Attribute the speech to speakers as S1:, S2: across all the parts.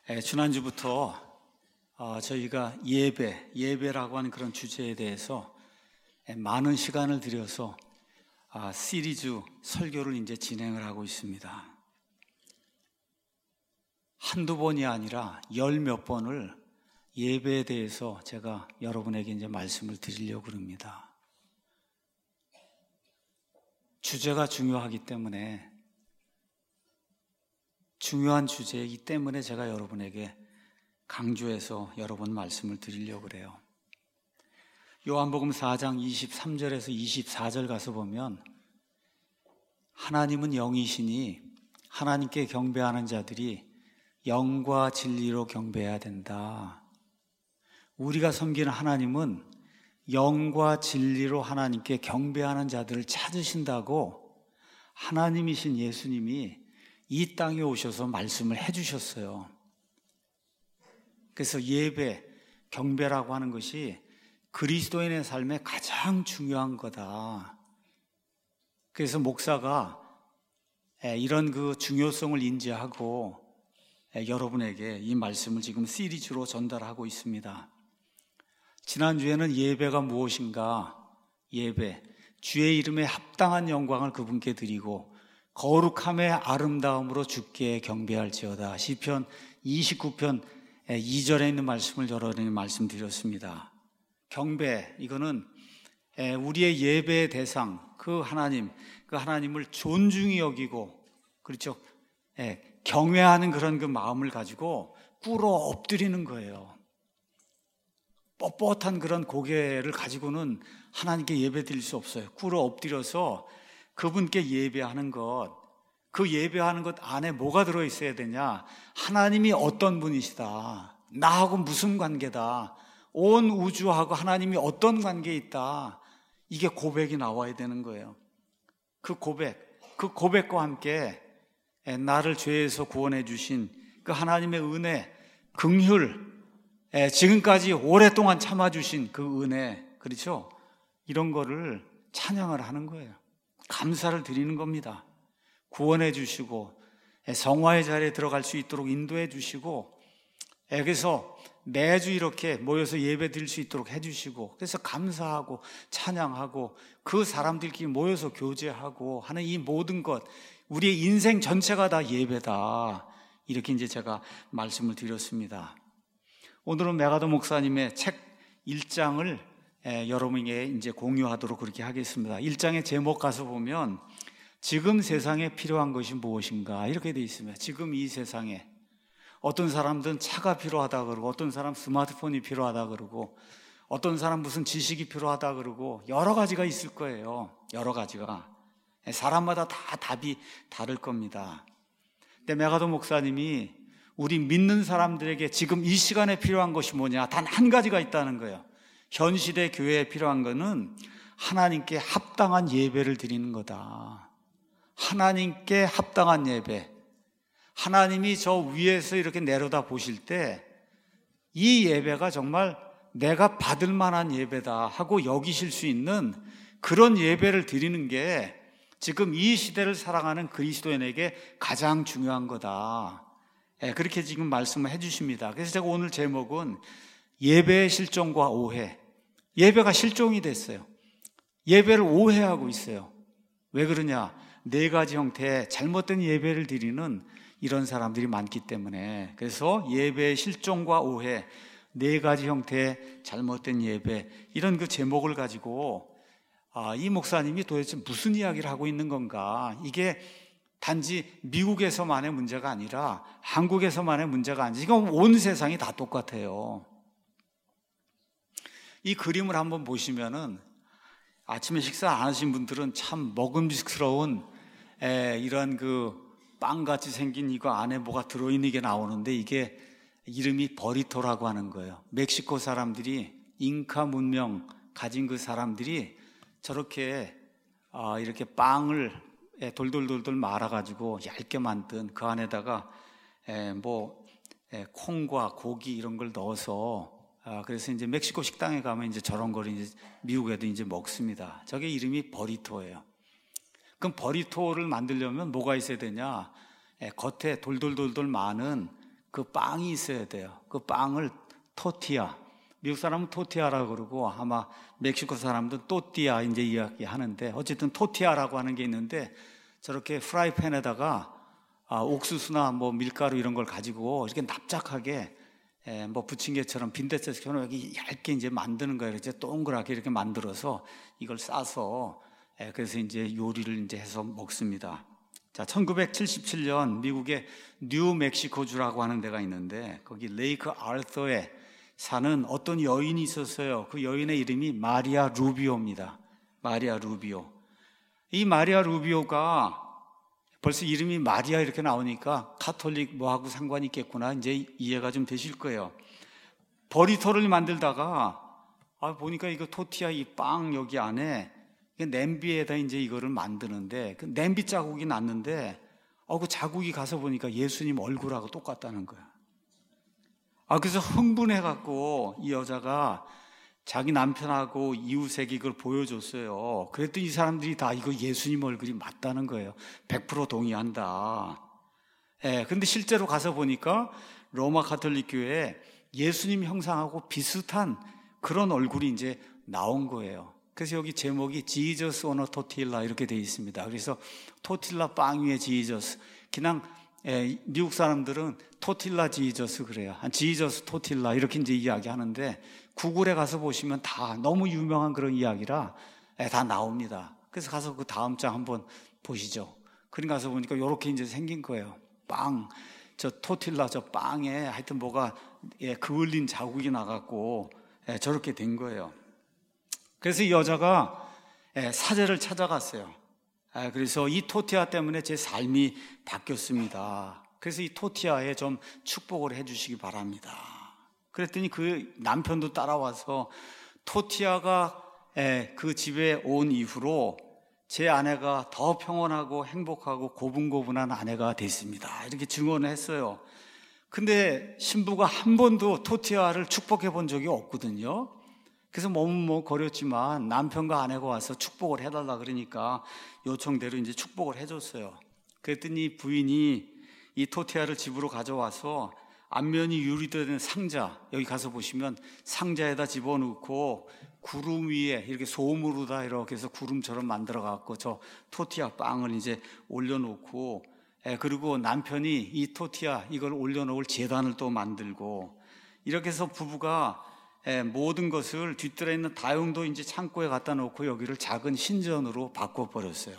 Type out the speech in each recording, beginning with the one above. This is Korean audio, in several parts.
S1: 지난주부터 저희가 예배라고 하는 그런 주제에 대해서 많은 시간을 들여서 시리즈 설교를 이제 진행을 하고 있습니다. 한두 번이 아니라 열 몇 번을 예배에 대해서 제가 여러분에게 이제 말씀을 드리려고 합니다. 주제가 중요하기 때문에, 중요한 주제이기 때문에 제가 여러분에게 강조해서 여러 번 말씀을 드리려고 그래요. 요한복음 4장 23절에서 24절 가서 보면, 하나님은 영이시니 하나님께 경배하는 자들이 영과 진리로 경배해야 된다. 우리가 섬기는 하나님은 영과 진리로 하나님께 경배하는 자들을 찾으신다고 하나님이신 예수님이 이 땅에 오셔서 말씀을 해주셨어요. 그래서 예배, 경배라고 하는 것이 그리스도인의 삶에 가장 중요한 거다. 그래서 목사가 이런 그 중요성을 인지하고 여러분에게 이 말씀을 지금 시리즈로 전달하고 있습니다. 지난주에는 예배가 무엇인가, 예배, 주의 이름에 합당한 영광을 그분께 드리고 거룩함의 아름다움으로 주께 경배할지어다. 시편 29편 2절에 있는 말씀을 여러분에게 말씀드렸습니다. 경배, 이거는 우리의 예배의 대상, 그 하나님을 존중히 여기고, 그렇죠? 경외하는 그런 그 마음을 가지고 꿇어 엎드리는 거예요. 뻣뻣한 그런 고개를 가지고는 하나님께 예배 드릴 수 없어요. 꿇어 엎드려서 그분께 예배하는 것, 그 예배하는 것 안에 뭐가 들어있어야 되냐? 하나님이 어떤 분이시다, 나하고 무슨 관계다, 온 우주하고 하나님이 어떤 관계에 있다, 이게 고백이 나와야 되는 거예요. 그 고백과 함께 나를 죄에서 구원해 주신 그 하나님의 은혜, 긍휼, 지금까지 오랫동안 참아주신 그 은혜, 그렇죠? 이런 거를 찬양을 하는 거예요. 감사를 드리는 겁니다. 구원해 주시고 성화의 자리에 들어갈 수 있도록 인도해 주시고, 그래서 매주 이렇게 모여서 예배 드릴 수 있도록 해주시고, 그래서 감사하고 찬양하고 그 사람들끼리 모여서 교제하고 하는 이 모든 것, 우리의 인생 전체가 다 예배다. 이렇게 이제 제가 말씀을 드렸습니다. 오늘은 메가더 목사님의 책 1장을 여러분에게 이제 공유하도록 그렇게 하겠습니다. 1장의 제목 가서 보면, 지금 세상에 필요한 것이 무엇인가, 이렇게 되어 있습니다. 지금 이 세상에 어떤 사람들은 차가 필요하다 그러고, 어떤 사람 스마트폰이 필요하다 그러고, 어떤 사람 무슨 지식이 필요하다 그러고, 여러 가지가 있을 거예요. 여러 가지가. 사람마다 다 답이 다를 겁니다. 근데 메가더 목사님이 우리 믿는 사람들에게 지금 이 시간에 필요한 것이 뭐냐, 단 한 가지가 있다는 거예요. 현 시대 교회에 필요한 것은 하나님께 합당한 예배를 드리는 거다. 하나님께 합당한 예배. 하나님이 저 위에서 이렇게 내려다 보실 때 이 예배가 정말 내가 받을 만한 예배다 하고 여기실 수 있는 그런 예배를 드리는 게 지금 이 시대를 살아가는 그리스도인에게 가장 중요한 거다. 그렇게 지금 말씀을 해주십니다. 그래서 제가 오늘 제목은 예배의 실종과 오해. 예배가 실종이 됐어요. 예배를 오해하고 있어요. 왜 그러냐? 4가지 형태의 잘못된 예배를 드리는 이런 사람들이 많기 때문에. 그래서 예배의 실종과 오해, 4가지 형태의 잘못된 예배, 이런 그 제목을 가지고 이 목사님이 도대체 무슨 이야기를 하고 있는 건가? 이게 단지 미국에서만의 문제가 아니라 한국에서만의 문제가 아니라 지금 온 세상이 다 똑같아요. 이 그림을 한번 보시면은 아침에 식사 안 하신 분들은 참 먹음직스러운 이런 그 빵같이 생긴 이거 안에 뭐가 들어있는 게 나오는데, 이게 이름이 버리토라고 하는 거예요. 멕시코 사람들이, 잉카 문명 가진 그 사람들이 저렇게 이렇게 빵을 돌돌돌돌 말아가지고 얇게 만든 그 안에다가 콩과 고기 이런 걸 넣어서, 그래서 이제 멕시코 식당에 가면 이제 저런 걸 이제 미국에도 이제 먹습니다. 저게 이름이 버리토예요. 그럼 버리토를 만들려면 뭐가 있어야 되냐? 겉에 돌돌돌돌 많은 그 빵이 있어야 돼요. 그 빵을 토티아, 미국 사람은 토티아라고 그러고 아마 멕시코 사람들은 또띠아 이제 이야기하는데 어쨌든 토티아라고 하는 게 있는데 저렇게 프라이팬에다가 옥수수나 뭐 밀가루 이런 걸 가지고 이렇게 납작하게 뭐 부침개처럼 빈대떡처럼 여기 얇게 이제 만드는 거예요. 이제 동그랗게 이렇게 만들어서 이걸 싸서 그래서 이제 요리를 이제 해서 먹습니다. 자, 1977년 미국의 뉴멕시코주라고 하는 데가 있는데 거기 레이크 아르서에 사는 어떤 여인이 있었어요. 그 여인의 이름이 마리아 루비오입니다. 마리아 루비오. 이 마리아 루비오가 벌써 이름이 마리아 이렇게 나오니까 카톨릭 뭐하고 상관이 있겠구나 이제 이해가 좀 되실 거예요. 버리토를 만들다가 보니까 이거 토티아 이 빵 여기 안에 냄비에다 이제 이거를 만드는데 그 냄비 자국이 났는데 그 자국이 가서 보니까 예수님 얼굴하고 똑같다는 거야. 그래서 흥분해갖고 이 여자가 자기 남편하고 이웃에게 이걸 보여줬어요. 그랬더니 이 사람들이 다 이거 예수님 얼굴이 맞다는 거예요. 100% 동의한다. 근데 실제로 가서 보니까 로마 가톨릭 교회에 예수님 형상하고 비슷한 그런 얼굴이 이제 나온 거예요. 그래서 여기 제목이 지저스 오너 토틸라 이렇게 되어 있습니다. 그래서 토틸라 빵 위에 지저스. 그냥 미국 사람들은 토틸라 지저스 그래요. 지저스 토틸라 이렇게 이제 이야기하는데 구글에 가서 보시면 다 너무 유명한 그런 이야기라 다 나옵니다. 그래서 가서 그 다음 장 한번 보시죠. 그림 가서 보니까 이렇게 이제 생긴 거예요. 빵, 저 토틸라 저 빵에 하여튼 뭐가 그을린 자국이 나갖고 저렇게 된 거예요. 그래서 이 여자가 사제를 찾아갔어요. 그래서 이 토티아 때문에 제 삶이 바뀌었습니다. 그래서 이 토티아에 좀 축복을 해주시기 바랍니다. 그랬더니 그 남편도 따라와서 토티아가 그 집에 온 이후로 제 아내가 더 평온하고 행복하고 고분고분한 아내가 됐습니다. 이렇게 증언을 했어요. 근데 신부가 한 번도 토티아를 축복해 본 적이 없거든요. 그래서 머뭇거렸지만 남편과 아내가 와서 축복을 해달라 그러니까 요청대로 이제 축복을 해줬어요. 그랬더니 부인이 이 토티아를 집으로 가져와서 앞면이 유리된 상자, 여기 가서 보시면 상자에다 집어넣고 구름 위에 이렇게 솜으로 다 이렇게 해서 구름처럼 만들어 갖고 저 토티아 빵을 이제 올려놓고 그리고 남편이 이 토티아 이걸 올려놓을 제단을 또 만들고 이렇게 해서 부부가 모든 것을 뒤뜰에 있는 다용도 이제 창고에 갖다 놓고 여기를 작은 신전으로 바꿔버렸어요.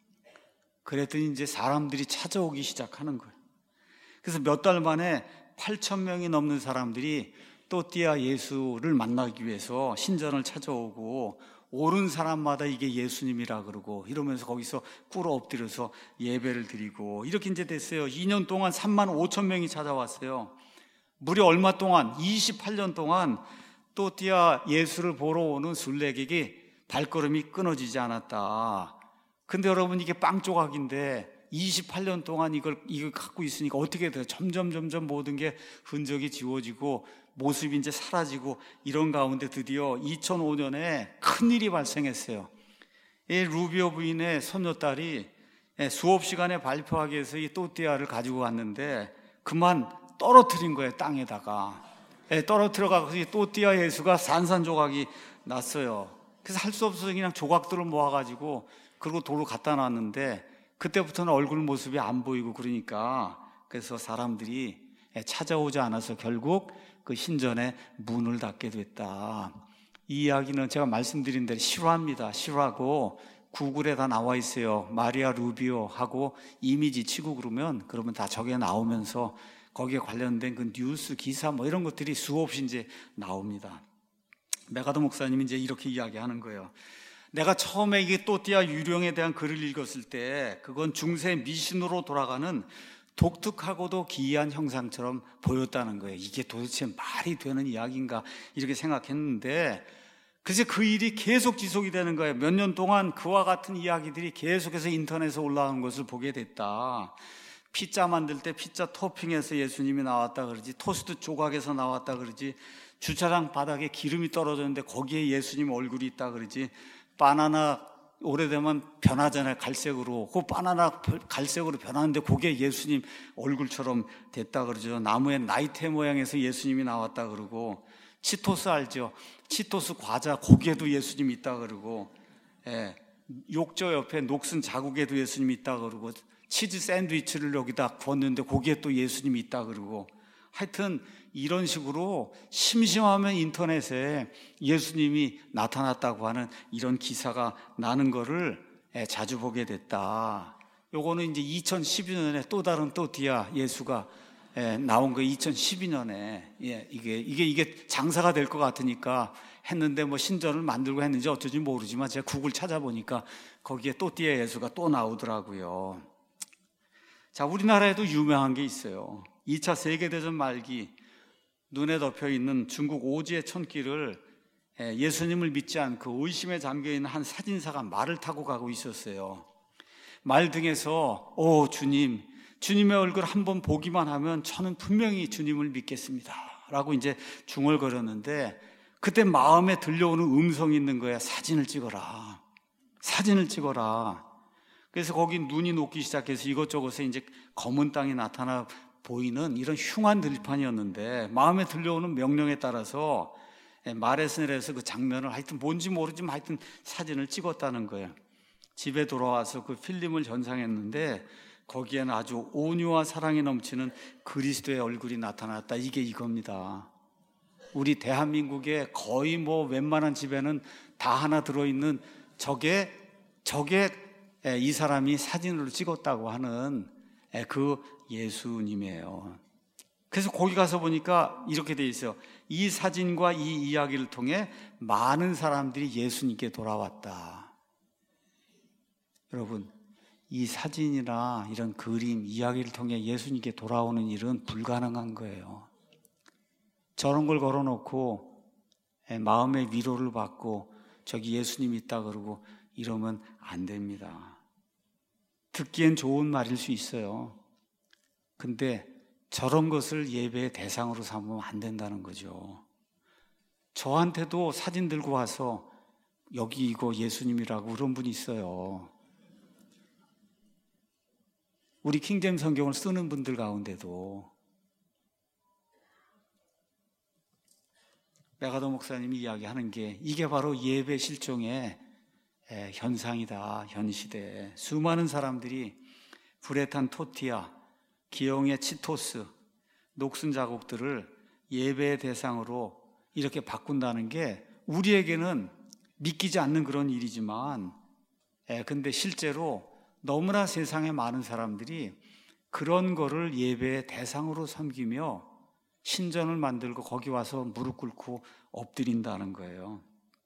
S1: 그랬더니 이제 사람들이 찾아오기 시작하는 거예요. 그래서 몇 달 만에 8,000명이 넘는 사람들이 또띠아 예수를 만나기 위해서 신전을 찾아오고 오른 사람마다 이게 예수님이라 그러고 이러면서 거기서 꿇어 엎드려서 예배를 드리고 이렇게 이제 됐어요. 2년 동안 35,000명이 찾아왔어요. 무려 얼마 동안 28년 동안 또띠아 예수를 보러 오는 순례객이 발걸음이 끊어지지 않았다. 근데 여러분 이게 빵 조각인데 28년 동안 이걸 갖고 있으니까 어떻게 돼요? 점점 모든 게 흔적이 지워지고 모습이 이제 사라지고 이런 가운데 드디어 2005년에 큰일이 발생했어요. 이 루비오 부인의 손녀딸이 수업 시간에 발표하기 위해서 이 또띠아를 가지고 왔는데 그만 떨어뜨린 거예요. 땅에다가 떨어뜨려가서 이 또띠아 예수가 산산조각이 났어요. 그래서 할 수 없어서 그냥 조각들을 모아가지고 그리고 도로 갖다 놨는데 그때부터는 얼굴 모습이 안 보이고 그러니까 그래서 사람들이 찾아오지 않아서 결국 그 신전에 문을 닫게 됐다. 이 이야기는 제가 말씀드린 대로 실화입니다. 실화고 구글에 다 나와 있어요. 마리아 루비오 하고 이미지 치고 그러면 다 저게 나오면서 거기에 관련된 그 뉴스 기사 뭐 이런 것들이 수없이 이제 나옵니다. 메가더 목사님이 이제 이렇게 이야기하는 거예요. 내가 처음에 이게 또띠아 유령에 대한 글을 읽었을 때 그건 중세 미신으로 돌아가는 독특하고도 기이한 형상처럼 보였다는 거예요. 이게 도대체 말이 되는 이야기인가 이렇게 생각했는데 그래서 그 일이 계속 지속이 되는 거예요. 몇 년 동안 그와 같은 이야기들이 계속해서 인터넷에 올라오는 것을 보게 됐다. 피자 만들 때 피자 토핑에서 예수님이 나왔다 그러지, 토스트 조각에서 나왔다 그러지, 주차장 바닥에 기름이 떨어졌는데 거기에 예수님 얼굴이 있다 그러지, 바나나 오래되면 변하잖아요. 갈색으로. 그 바나나 갈색으로 변하는데 그게 예수님 얼굴처럼 됐다 그러죠. 나무에 나이테 모양에서 예수님이 나왔다 그러고, 치토스 알죠? 치토스 과자 거기에도 예수님이 있다 그러고, 욕조 옆에 녹슨 자국에도 예수님이 있다 그러고, 치즈 샌드위치를 여기다 구웠는데 거기에 또 예수님이 있다 그러고, 하여튼 이런 식으로 심심하면 인터넷에 예수님이 나타났다고 하는 이런 기사가 나는 거를 자주 보게 됐다. 요거는 이제 2012년에 또 다른 또띠아 예수가 나온 거 2012년에 이게 장사가 될 것 같으니까 했는데 뭐 신전을 만들고 했는지 어쩐지 모르지만 제가 구글 찾아보니까 거기에 또띠아 예수가 또 나오더라고요. 자, 우리나라에도 유명한 게 있어요. 2차 세계대전 말기 눈에 덮여 있는 중국 오지의 촌길을 예수님을 믿지 않고 의심에 잠겨 있는 한 사진사가 말을 타고 가고 있었어요. 말 등에서 주님, 주님의 얼굴 한번 보기만 하면 저는 분명히 주님을 믿겠습니다 라고 이제 중얼거렸는데, 그때 마음에 들려오는 음성이 있는 거야. 사진을 찍어라. 사진을 찍어라. 그래서 거기 눈이 녹기 시작해서 이것저것에 이제 검은 땅이 나타나 보이는 이런 흉한 들판이었는데, 마음에 들려오는 명령에 따라서 말에서 내려서 그 장면을 하여튼 뭔지 모르지만 하여튼 사진을 찍었다는 거예요. 집에 돌아와서 그 필름을 전상했는데 거기에는 아주 온유와 사랑이 넘치는 그리스도의 얼굴이 나타났다. 이게 이겁니다. 우리 대한민국의 거의 뭐 웬만한 집에는 다 하나 들어있는 저게 이 사람이 사진으로 찍었다고 하는 그 예수님이에요. 그래서 거기 가서 보니까 이렇게 돼 있어요. 이 사진과 이 이야기를 통해 많은 사람들이 예수님께 돌아왔다. 여러분, 이 사진이나 이런 그림, 이야기를 통해 예수님께 돌아오는 일은 불가능한 거예요. 저런 걸 걸어놓고 마음의 위로를 받고 저기 예수님이 있다 그러고 이러면 안 됩니다. 듣기엔 좋은 말일 수 있어요. 근데 저런 것을 예배의 대상으로 삼으면 안 된다는 거죠. 저한테도 사진 들고 와서 여기 이거 예수님이라고 그런 분이 있어요. 우리 킹제임스 성경을 쓰는 분들 가운데도 메가더 목사님이 이야기하는 게 이게 바로 예배 실종의 현상이다. 현 시대에 수많은 사람들이 불에 탄 토티아, 기형의 치토스, 녹슨 자국들을 예배의 대상으로 이렇게 바꾼다는 게 우리에게는 믿기지 않는 그런 일이지만, 근데 실제로 너무나 세상에 많은 사람들이 그런 거를 예배의 대상으로 섬기며 신전을 만들고 거기 와서 무릎 꿇고 엎드린다는 거예요.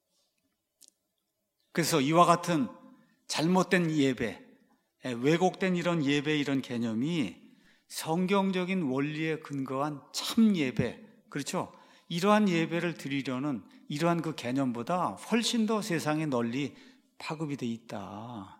S1: 그래서 이와 같은 잘못된 예배, 왜곡된 이런 예배, 이런 개념이 성경적인 원리에 근거한 참 예배, 그렇죠? 이러한 예배를 드리려는 이러한 그 개념보다 훨씬 더 세상에 널리 파급이 돼 있다.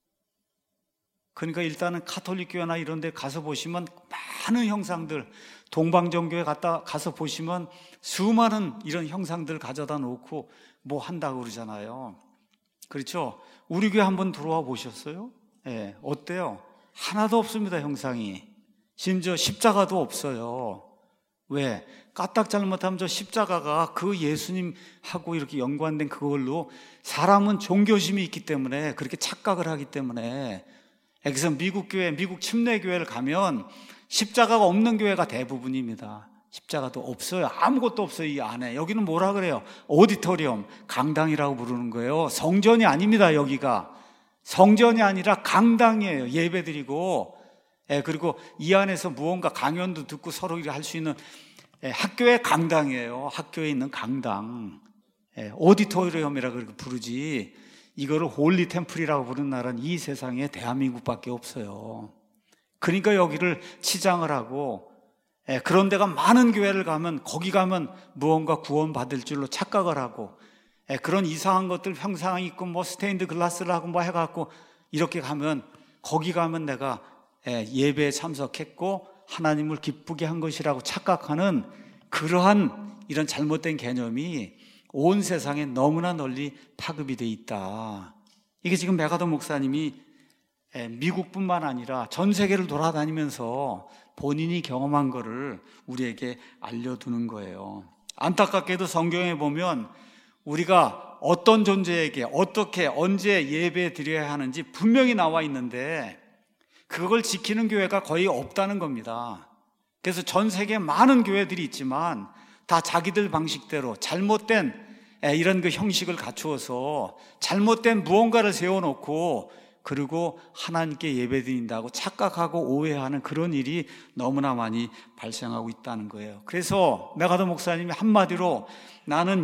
S1: 그러니까 일단은 가톨릭 교회나 이런 데 가서 보시면 많은 형상들, 동방정교회 가서 보시면 수많은 이런 형상들 가져다 놓고 뭐 한다고 그러잖아요. 그렇죠? 우리 교회 한번 들어와 보셨어요? 어때요? 하나도 없습니다, 형상이. 심지어 십자가도 없어요. 왜? 까딱 잘못하면 저 십자가가 그 예수님하고 이렇게 연관된 그걸로 사람은 종교심이 있기 때문에 그렇게 착각을 하기 때문에, 그래서 미국 교회, 미국 침례교회를 가면 십자가가 없는 교회가 대부분입니다. 십자가도 없어요. 아무것도 없어요, 이 안에. 여기는 뭐라 그래요? 오디토리엄, 강당이라고 부르는 거예요. 성전이 아닙니다, 여기가. 성전이 아니라 강당이에요. 예배드리고, 그리고 이 안에서 무언가 강연도 듣고 서로 할 수 있는 학교의 강당이에요. 학교에 있는 강당. 오디토리엄이라고 그렇게 부르지. 이거를 홀리 템플이라고 부르는 나라는 이 세상에 대한민국밖에 없어요. 그러니까 여기를 치장을 하고, 그런 데가 많은 교회를 가면 거기 가면 무언가 구원받을 줄로 착각을 하고, 그런 이상한 것들 형상 있고 뭐 스테인드 글라스를 하고 뭐 해갖고 이렇게 가면, 거기 가면 내가 예배에 참석했고 하나님을 기쁘게 한 것이라고 착각하는 그러한 이런 잘못된 개념이 온 세상에 너무나 널리 파급이 돼 있다. 이게 지금 메가더 목사님이 미국뿐만 아니라 전 세계를 돌아다니면서 본인이 경험한 거를 우리에게 알려두는 거예요. 안타깝게도 성경에 보면 우리가 어떤 존재에게 어떻게 언제 예배 드려야 하는지 분명히 나와 있는데 그걸 지키는 교회가 거의 없다는 겁니다. 그래서 전 세계에 많은 교회들이 있지만 다 자기들 방식대로 잘못된 이런 그 형식을 갖추어서 잘못된 무언가를 세워놓고 그리고 하나님께 예배드린다고 착각하고 오해하는 그런 일이 너무나 많이 발생하고 있다는 거예요. 그래서 메가더 목사님이 한마디로 나는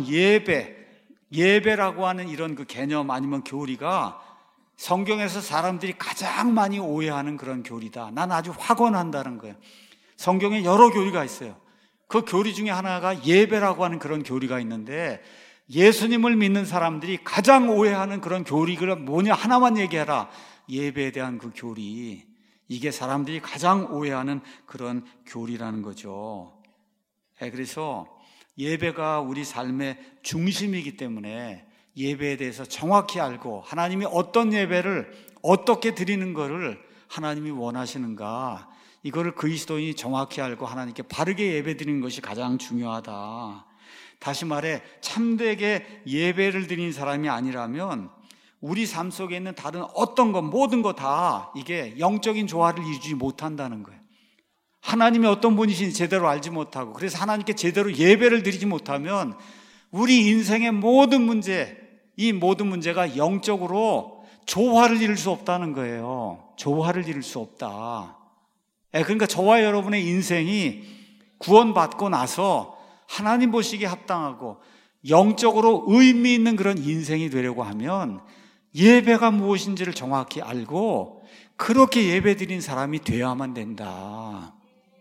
S1: 예배라고 하는 이런 그 개념 아니면 교리가 성경에서 사람들이 가장 많이 오해하는 그런 교리다. 난 아주 확언한다는 거예요. 성경에 여러 교리가 있어요. 그 교리 중에 하나가 예배라고 하는 그런 교리가 있는데 예수님을 믿는 사람들이 가장 오해하는 그런 교리가 뭐냐 하나만 얘기해라. 예배에 대한 그 교리. 이게 사람들이 가장 오해하는 그런 교리라는 거죠. 그래서 예배가 우리 삶의 중심이기 때문에 예배에 대해서 정확히 알고 하나님이 어떤 예배를 어떻게 드리는 것을 하나님이 원하시는가, 이거를 그리스도인이 정확히 알고 하나님께 바르게 예배 드리는 것이 가장 중요하다. 다시 말해 참되게 예배를 드리는 사람이 아니라면 우리 삶 속에 있는 다른 어떤 것 모든 것 다 이게 영적인 조화를 이루지 못한다는 거예요. 하나님이 어떤 분이신지 제대로 알지 못하고 그래서 하나님께 제대로 예배를 드리지 못하면 우리 인생의 모든 문제, 이 모든 문제가 영적으로 조화를 이룰 수 없다는 거예요. 조화를 이룰 수 없다. 그러니까 저와 여러분의 인생이 구원받고 나서 하나님 보시기에 합당하고 영적으로 의미 있는 그런 인생이 되려고 하면 예배가 무엇인지를 정확히 알고 그렇게 예배 드린 사람이 되어야만 된다.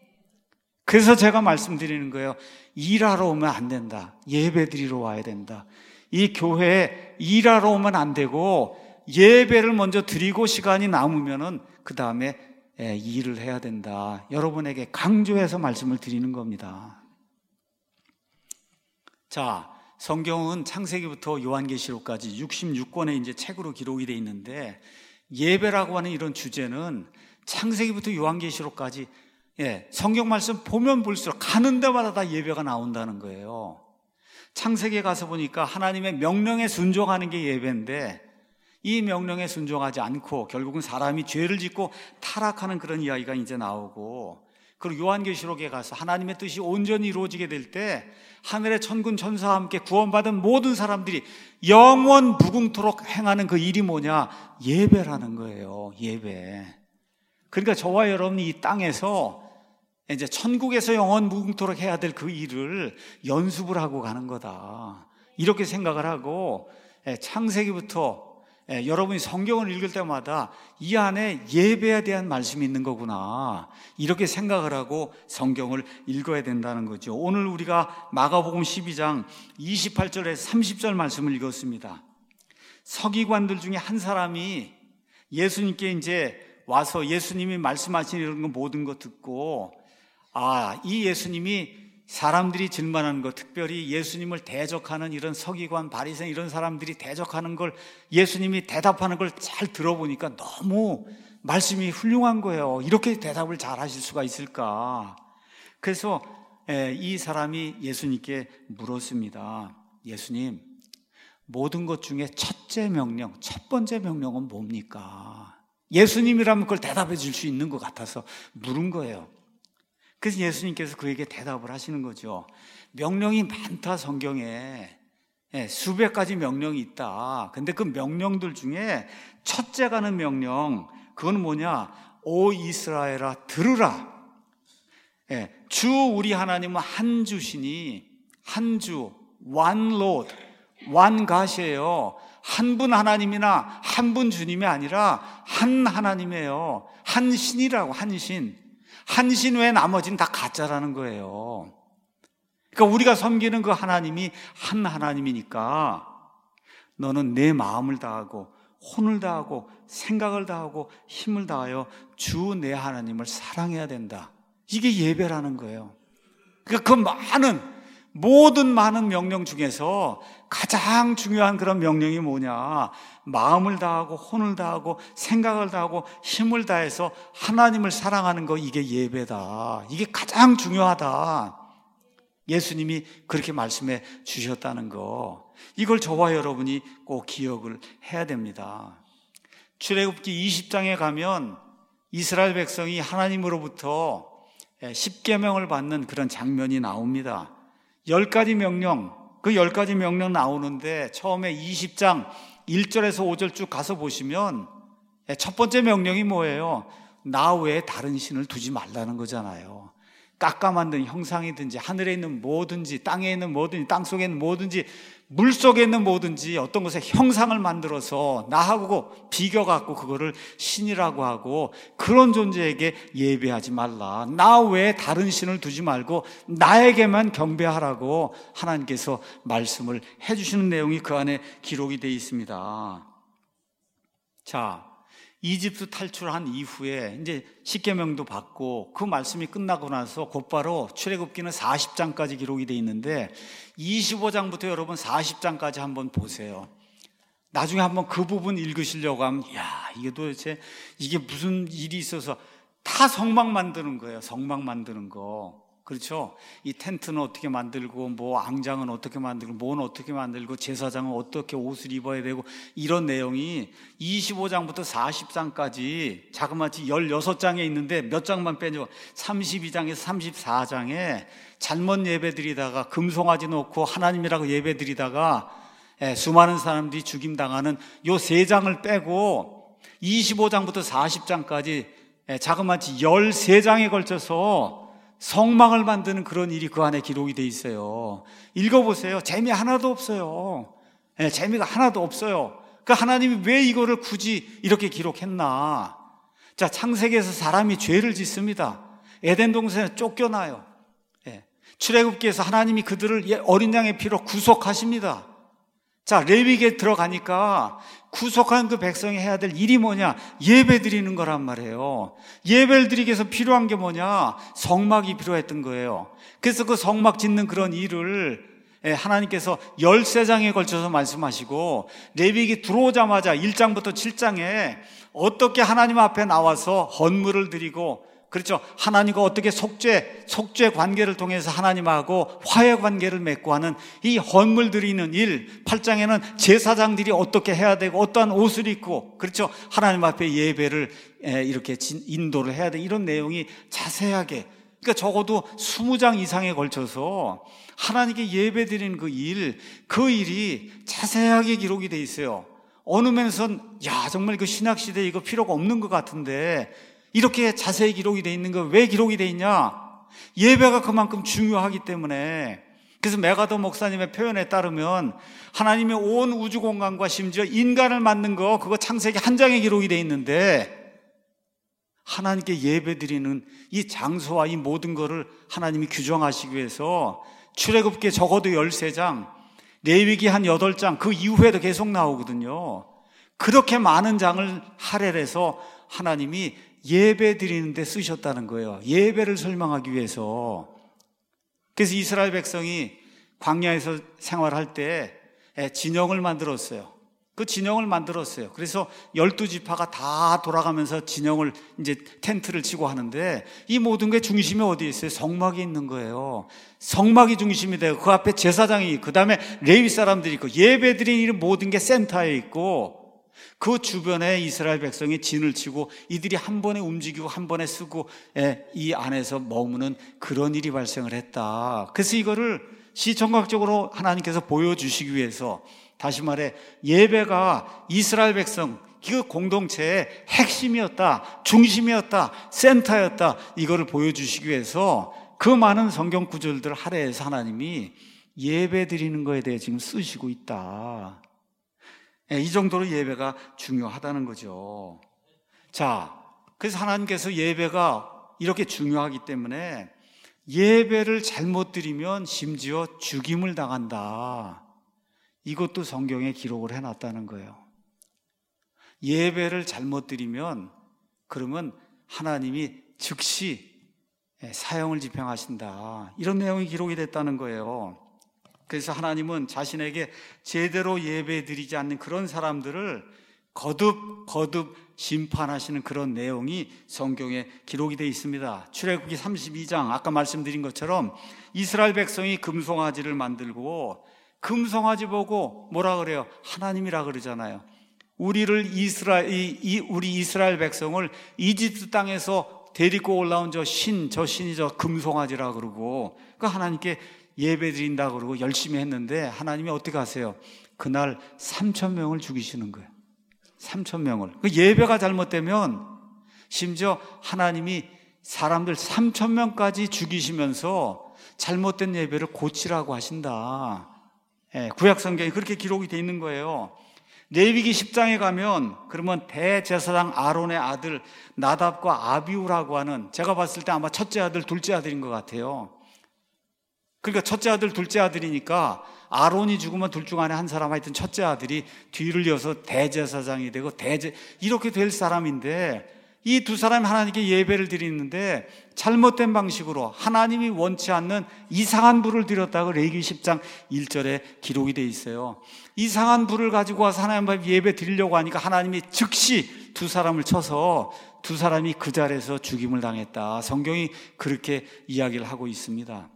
S1: 그래서 제가 말씀드리는 거예요. 일하러 오면 안 된다. 예배 드리러 와야 된다. 이 교회에 일하러 오면 안 되고 예배를 먼저 드리고 시간이 남으면은 그 다음에 일을 해야 된다. 여러분에게 강조해서 말씀을 드리는 겁니다. 자, 성경은 창세기부터 요한계시록까지 66권의 이제 책으로 기록이 되어 있는데 예배라고 하는 이런 주제는 창세기부터 요한계시록까지 성경 말씀 보면 볼수록 가는 데마다 다 예배가 나온다는 거예요. 창세기에 가서 보니까 하나님의 명령에 순종하는 게 예배인데 이 명령에 순종하지 않고 결국은 사람이 죄를 짓고 타락하는 그런 이야기가 이제 나오고, 그리고 요한계시록에 가서 하나님의 뜻이 온전히 이루어지게 될 때 하늘의 천군 천사와 함께 구원받은 모든 사람들이 영원 무궁토록 행하는 그 일이 뭐냐? 예배라는 거예요. 예배. 그러니까 저와 여러분이 이 땅에서 이제 천국에서 영원 무궁토록 해야 될 그 일을 연습을 하고 가는 거다. 이렇게 생각을 하고 창세기부터 여러분이 성경을 읽을 때마다 이 안에 예배에 대한 말씀이 있는 거구나, 이렇게 생각을 하고 성경을 읽어야 된다는 거죠. 오늘 우리가 마가복음 12장 28절에서 30절 말씀을 읽었습니다. 서기관들 중에 한 사람이 예수님께 이제 와서 예수님이 말씀하신 이런 거 모든 거 듣고, 이 예수님이 사람들이 질문하는 것, 특별히 예수님을 대적하는 이런 서기관, 바리새인 이런 사람들이 대적하는 걸 예수님이 대답하는 걸 잘 들어보니까 너무 말씀이 훌륭한 거예요. 이렇게 대답을 잘 하실 수가 있을까? 그래서 이 사람이 예수님께 물었습니다. 예수님, 모든 것 중에 첫째 명령, 첫 번째 명령은 뭡니까? 예수님이라면 그걸 대답해 줄 수 있는 것 같아서 물은 거예요. 그래서 예수님께서 그에게 대답을 하시는 거죠. 명령이 많다, 성경에. 수백 가지 명령이 있다. 근데 그 명령들 중에 첫째 가는 명령, 그건 뭐냐? 오 이스라엘아, 들으라. 주 우리 하나님은 한 주시니, 한 주, one Lord, one God이에요. 한 분 하나님이나 한 분 주님이 아니라 한 하나님이에요. 한 신이라고, 한 신. 한 신 외에 나머지는 다 가짜라는 거예요. 그러니까 우리가 섬기는 그 하나님이 한 하나님이니까 너는 내 마음을 다하고 혼을 다하고 생각을 다하고 힘을 다하여 주 내 하나님을 사랑해야 된다. 이게 예배라는 거예요. 그러니까 그 많은 모든 많은 명령 중에서 가장 중요한 그런 명령이 뭐냐? 마음을 다하고 혼을 다하고 생각을 다하고 힘을 다해서 하나님을 사랑하는 거, 이게 예배다. 이게 가장 중요하다. 예수님이 그렇게 말씀해 주셨다는 거, 이걸 저와 여러분이 꼭 기억을 해야 됩니다. 출애굽기 20장에 가면 이스라엘 백성이 하나님으로부터 10계명을 받는 그런 장면이 나옵니다. 10가지 명령, 그 10가지 명령 나오는데 처음에 20장 1절에서 5절 쭉 가서 보시면 첫 번째 명령이 뭐예요? 나 외에 다른 신을 두지 말라는 거잖아요. 깎아 만든 형상이든지 하늘에 있는 뭐든지 땅에 있는 뭐든지 땅속에 있는 뭐든지 물속에 있는 뭐든지 어떤 것에 형상을 만들어서 나하고 비교갖고 그거를 신이라고 하고 그런 존재에게 예배하지 말라. 나 외에 다른 신을 두지 말고 나에게만 경배하라고 하나님께서 말씀을 해주시는 내용이 그 안에 기록이 되어 있습니다. 자, 이집트 탈출한 이후에 이제 십계명도 받고 그 말씀이 끝나고 나서 곧바로 출애굽기는 40장까지 기록이 되어 있는데 25장부터 여러분 40장까지 한번 보세요. 나중에 한번 그 부분 읽으시려고 하면 이게 도대체 이게 무슨 일이 있어서 다 성막 만드는 거예요. 성막 만드는 거. 그렇죠? 이 텐트는 어떻게 만들고 뭐 앙장은 어떻게 만들고 뭐는 어떻게 만들고 제사장은 어떻게 옷을 입어야 되고 이런 내용이 25장부터 40장까지 자그마치 16장에 있는데 몇 장만 빼죠. 32장에서 34장에 잘못 예배드리다가 금송아지 놓고 하나님이라고 예배드리다가 수많은 사람들이 죽임당하는 요 3장을 빼고 25장부터 40장까지 자그마치 13장에 걸쳐서 성막을 만드는 그런 일이 그 안에 기록이 돼 있어요. 읽어보세요. 재미 하나도 없어요. 재미가 하나도 없어요. 그 하나님이 왜 이거를 굳이 이렇게 기록했나? 자, 창세기에서 사람이 죄를 짓습니다. 에덴 동산에 쫓겨나요. 출애굽기에서 하나님이 그들을 어린 양의 피로 구속하십니다. 자, 레위기에 들어가니까 구속한 그 백성이 해야 될 일이 뭐냐? 예배 드리는 거란 말이에요. 예배를 드리기 위해서 필요한 게 뭐냐? 성막이 필요했던 거예요. 그래서 그 성막 짓는 그런 일을 하나님께서 13장에 걸쳐서 말씀하시고 레위기 들어오자마자 1장부터 7장에 어떻게 하나님 앞에 나와서 헌물을 드리고, 그렇죠, 하나님과 어떻게 속죄 관계를 통해서 하나님하고 화해 관계를 맺고 하는 이 헌물 드리는 일, 8장에는 제사장들이 어떻게 해야 되고 어떠한 옷을 입고, 그렇죠, 하나님 앞에 예배를 이렇게 인도를 해야 돼, 이런 내용이 자세하게, 그러니까 적어도 20장 이상에 걸쳐서 하나님께 예배 드리는 그 일이 자세하게 기록이 돼 있어요. 어느 면에선 정말 그 신학시대에 이거 필요가 없는 것 같은데 이렇게 자세히 기록이 돼 있는 거, 왜 기록이 돼 있냐? 예배가 그만큼 중요하기 때문에. 그래서 메가더 목사님의 표현에 따르면 하나님의 온 우주 공간과 심지어 인간을 만든 거, 그거 창세기 1장에 기록이 돼 있는데 하나님께 예배 드리는 이 장소와 이 모든 거를 하나님이 규정하시기 위해서 출애굽기 적어도 13장, 레위기 한 8장, 그 이후에도 계속 나오거든요. 그렇게 많은 장을 할애해서 하나님이 예배 드리는 데 쓰셨다는 거예요. 예배를 설명하기 위해서. 그래서 이스라엘 백성이 광야에서 생활할 때 진영을 만들었어요. 그 진영을 만들었어요. 그래서 12지파가 다 돌아가면서 진영을 이제 텐트를 치고 하는데 이 모든 게 중심이 어디에 있어요? 성막이 있는 거예요. 성막이 중심이 되고 그 앞에 제사장이 있고, 그 다음에 레위 사람들이 있고, 예배 드리는 모든 게 센터에 있고, 그 주변에 이스라엘 백성이 진을 치고 이들이 한 번에 움직이고 한 번에 쓰고 이 안에서 머무는 그런 일이 발생을 했다. 그래서 이거를 시청각적으로 하나님께서 보여주시기 위해서, 다시 말해 예배가 이스라엘 백성 그 공동체의 핵심이었다, 중심이었다, 센터였다, 이거를 보여주시기 위해서 그 많은 성경 구절들을 할애해서 하나님이 예배 드리는 거에 대해 지금 쓰시고 있다. 이 정도로 예배가 중요하다는 거죠. 자, 그래서 하나님께서 예배가 이렇게 중요하기 때문에 예배를 잘못 드리면 심지어 죽임을 당한다. 이것도 성경에 기록을 해놨다는 거예요. 예배를 잘못 드리면 그러면 하나님이 즉시 사형을 집행하신다. 이런 내용이 기록이 됐다는 거예요. 그래서 하나님은 자신에게 제대로 예배드리지 않는 그런 사람들을 거듭 심판하시는 그런 내용이 성경에 기록이 되어 있습니다. 출애굽기 32장 아까 말씀드린 것처럼 이스라엘 백성이 금송아지를 만들고 금송아지 보고 뭐라 그래요? 하나님이라 그러잖아요. 우리 이스라엘 백성을 이집트 땅에서 데리고 올라온 저 신이 저 금송아지라 그러고 그 하나님께 예배 드린다 그러고 열심히 했는데 하나님이 어떻게 하세요? 그날 3,000명을 죽이시는 거예요. 3,000명을. 그 예배가 잘못되면 심지어 하나님이 사람들 3,000명까지 죽이시면서 잘못된 예배를 고치라고 하신다. 구약 성경에 그렇게 기록이 되어 있는 거예요. 레위기 10장에 가면 그러면 대제사장 아론의 아들 나답과 아비후라고 하는, 제가 봤을 때 아마 첫째 아들 둘째 아들인 것 같아요. 그러니까 첫째 아들 둘째 아들이니까 아론이 죽으면 둘 중 안에 한 사람, 하여튼 첫째 아들이 뒤를 이어서 대제사장이 되고 이렇게 될 사람인데, 이 두 사람이 하나님께 예배를 드리는데 잘못된 방식으로 하나님이 원치 않는 이상한 불을 드렸다고 레위기 10장 1절에 기록이 되어 있어요. 이상한 불을 가지고 와서 하나님 앞에 예배 드리려고 하니까 하나님이 즉시 두 사람을 쳐서 두 사람이 그 자리에서 죽임을 당했다. 성경이 그렇게 이야기를 하고 있습니다.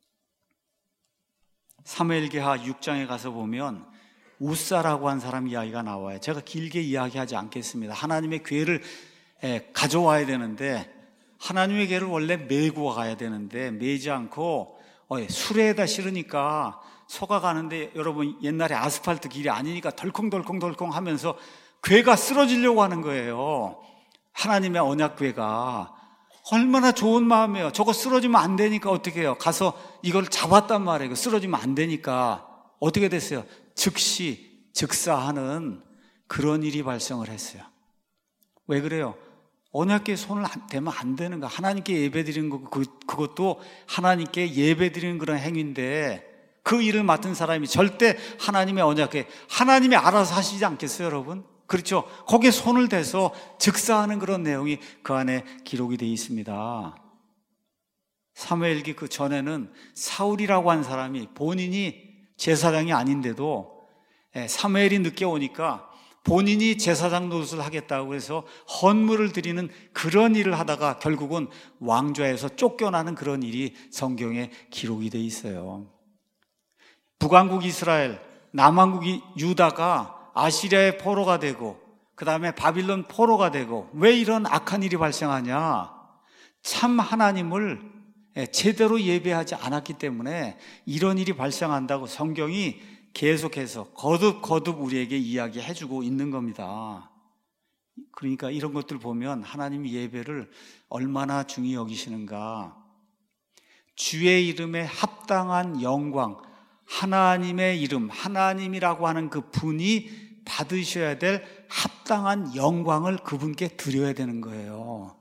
S1: 사무엘기하 6장에 가서 보면 우사라고 한 사람 이야기가 나와요. 제가 길게 이야기하지 않겠습니다. 하나님의 궤를 가져와야 되는데 하나님의 궤를 원래 메고 가야 되는데 메지 않고 수레에다 실으니까 소가 가는데, 여러분 옛날에 아스팔트 길이 아니니까 덜컹덜컹 하면서 궤가 쓰러지려고 하는 거예요. 하나님의 언약 궤가 얼마나 좋은 마음이에요. 저거 쓰러지면 안 되니까 어떻게 해요? 가서 이걸 잡았단 말이에요. 쓰러지면 안 되니까 어떻게 됐어요? 즉시 즉사하는 그런 일이 발생을 했어요. 왜 그래요? 언약궤에 손을 대면 안 되는 거야. 하나님께 예배드리는 거, 그것도 하나님께 예배드리는 그런 행위인데 그 일을 맡은 사람이 절대 하나님의 언약궤, 하나님이 알아서 하시지 않겠어요, 여러분? 그렇죠? 거기에 손을 대서 즉사하는 그런 내용이 그 안에 기록이 되어 있습니다. 사무엘기 그 전에는 사울이라고 한 사람이 본인이 제사장이 아닌데도 사무엘이 늦게 오니까 본인이 제사장 노릇을 하겠다고 해서 헌물을 드리는 그런 일을 하다가 결국은 왕좌에서 쫓겨나는 그런 일이 성경에 기록이 되어 있어요. 북왕국 이스라엘, 남왕국 유다가 아시리아의 포로가 되고 그 다음에 바빌론 포로가 되고, 왜 이런 악한 일이 발생하냐? 참 하나님을 제대로 예배하지 않았기 때문에 이런 일이 발생한다고 성경이 계속해서 거듭 우리에게 이야기해주고 있는 겁니다. 그러니까 이런 것들 보면 하나님이 예배를 얼마나 중히 여기시는가. 주의 이름에 합당한 영광, 하나님의 이름, 하나님이라고 하는 그 분이 받으셔야 될 합당한 영광을 그분께 드려야 되는 거예요.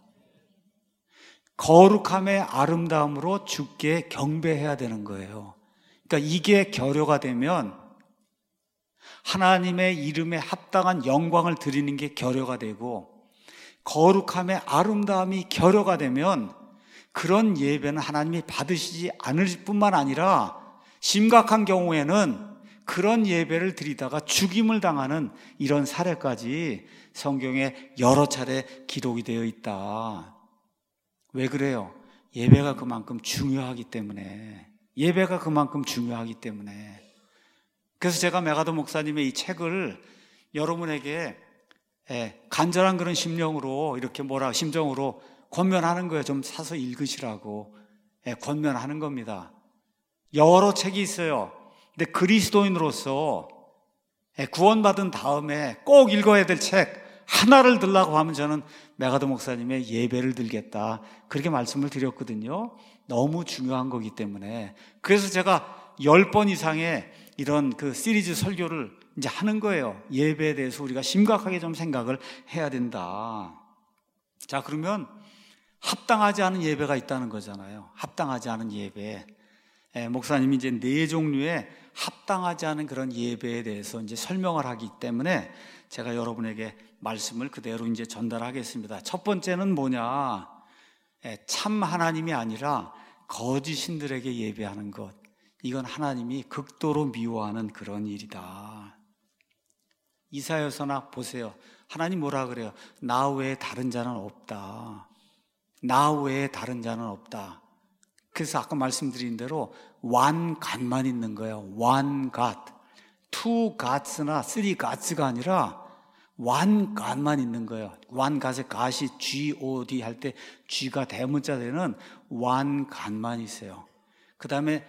S1: 거룩함의 아름다움으로 주께 경배해야 되는 거예요. 그러니까 이게 결여가 되면, 하나님의 이름에 합당한 영광을 드리는 게 결여가 되고 거룩함의 아름다움이 결여가 되면 그런 예배는 하나님이 받으시지 않을 뿐만 아니라 심각한 경우에는 그런 예배를 드리다가 죽임을 당하는 이런 사례까지 성경에 여러 차례 기록이 되어 있다. 왜 그래요? 예배가 그만큼 중요하기 때문에. 예배가 그만큼 중요하기 때문에. 그래서 제가 메가도 목사님의 이 책을 여러분에게 간절한 그런 심령으로 이렇게 심정으로 권면하는 거예요. 좀 사서 읽으시라고 권면하는 겁니다. 여러 책이 있어요. 근데 그리스도인으로서 구원받은 다음에 꼭 읽어야 될 책 하나를 들라고 하면 저는 메가도 목사님의 예배를 들겠다, 그렇게 말씀을 드렸거든요. 너무 중요한 거기 때문에. 그래서 제가 10번 이상의 이런 그 시리즈 설교를 이제 하는 거예요. 예배에 대해서 우리가 심각하게 좀 생각을 해야 된다. 자, 그러면 합당하지 않은 예배가 있다는 거잖아요. 합당하지 않은 예배. 목사님이 이제 4종류의 합당하지 않은 그런 예배에 대해서 이제 설명을 하기 때문에 제가 여러분에게 말씀을 그대로 이제 전달하겠습니다. 첫 번째는 뭐냐? 참 하나님이 아니라 거짓 신들에게 예배하는 것. 이건 하나님이 극도로 미워하는 그런 일이다. 이사야서나 보세요. 하나님 뭐라 그래요? 나 외에 다른 자는 없다. 나 외에 다른 자는 없다. 그래서 아까 말씀드린 대로 one God만 있는 거예요. one God. two Gods나 three Gods가 아니라 one God만 있는 거예요. one God의 God이 G-O-D 할 때 G가 대문자 되는 one God만 있어요. 그 다음에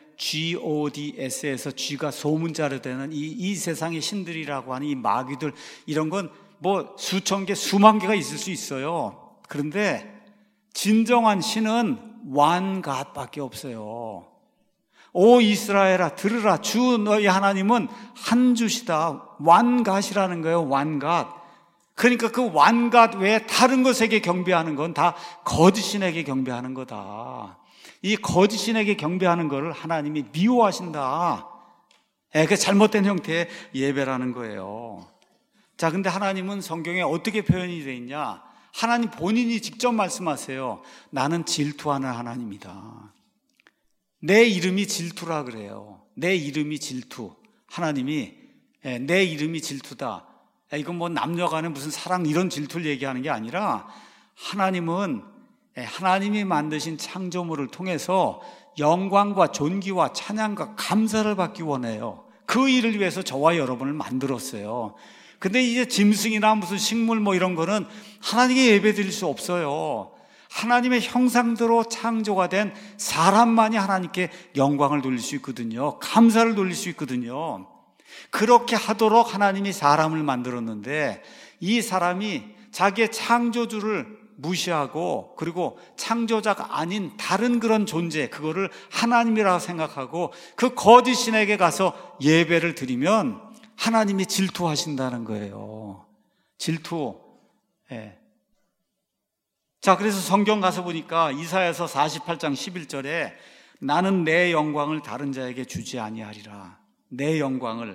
S1: G-O-D-S에서 G가 소문자로 되는 이 세상의 신들이라고 하는 이 마귀들, 이런 건 뭐 수천 개, 수만 개가 있을 수 있어요. 그런데 진정한 신은 one God밖에 없어요. 오 이스라엘아 들으라, 주 너희 하나님은 한 주시다. one God이라는 거예요. one God. 그러니까 그 one God 외에 다른 것에게 경배하는 건 다 거짓신에게 경배하는 거다. 이 거짓신에게 경배하는 것을 하나님이 미워하신다. 그 잘못된 형태의 예배라는 거예요. 자, 근데 하나님은 성경에 어떻게 표현이 되어 있냐? 하나님 본인이 직접 말씀하세요. 나는 질투하는 하나님이다. 내 이름이 질투라 그래요. 내 이름이 질투. 하나님이 내 이름이 질투다. 이건 뭐 남녀간에 무슨 사랑 이런 질투를 얘기하는 게 아니라 하나님은 하나님이 만드신 창조물을 통해서 영광과 존귀와 찬양과 감사를 받기 원해요. 그 일을 위해서 저와 여러분을 만들었어요. 근데 이제 짐승이나 무슨 식물 뭐 이런 거는 하나님께 예배 드릴 수 없어요. 하나님의 형상대로 창조가 된 사람만이 하나님께 영광을 돌릴 수 있거든요. 감사를 돌릴 수 있거든요. 그렇게 하도록 하나님이 사람을 만들었는데 이 사람이 자기의 창조주를 무시하고 그리고 창조자가 아닌 다른 그런 존재, 그거를 하나님이라고 생각하고 그 거짓 신에게 가서 예배를 드리면 하나님이 질투하신다는 거예요. 질투. 자, 그래서 성경 가서 보니까 이사야서 48장 11절에 나는 내 영광을 다른 자에게 주지 아니하리라. 내 영광을.